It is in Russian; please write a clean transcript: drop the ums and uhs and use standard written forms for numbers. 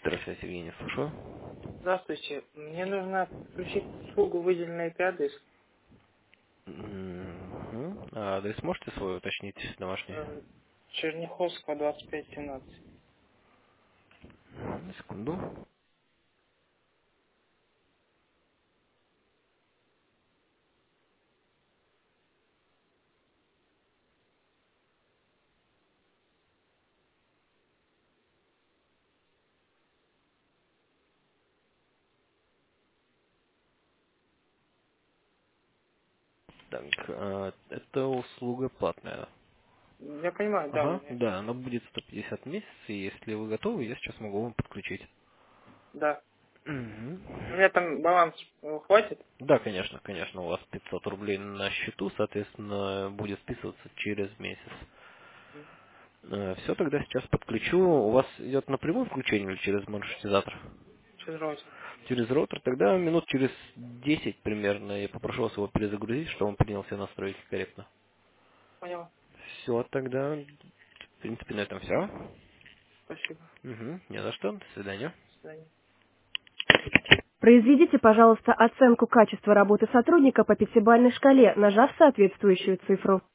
Здравствуйте, Евгений, слушаю. Здравствуйте. Мне нужно подключить услугу выделенный IP-адрес. А адрес можете свой уточнить, домашний? Черняховского 2517. Секунду. Так, это услуга платная. Я понимаю, да, Ага, да, она будет 150 в месяц, и если вы готовы, я сейчас могу вам подключить. да. Мгм. У меня там баланс хватит? Да, конечно, конечно, у вас 500 рублей на счету, соответственно, будет списываться через месяц. Все, тогда сейчас подключу. У вас идет напрямую включение или через маршрутизатор? Через роутер. Через роутер, тогда минут через 10 примерно я попрошу вас его перезагрузить, чтобы он принял все настройки корректно. Понял. Все, тогда, в принципе, на этом все. Спасибо. Угу, не за что, до свидания. До свидания. Произведите, пожалуйста, оценку качества работы сотрудника по пятибалльной шкале, нажав соответствующую цифру.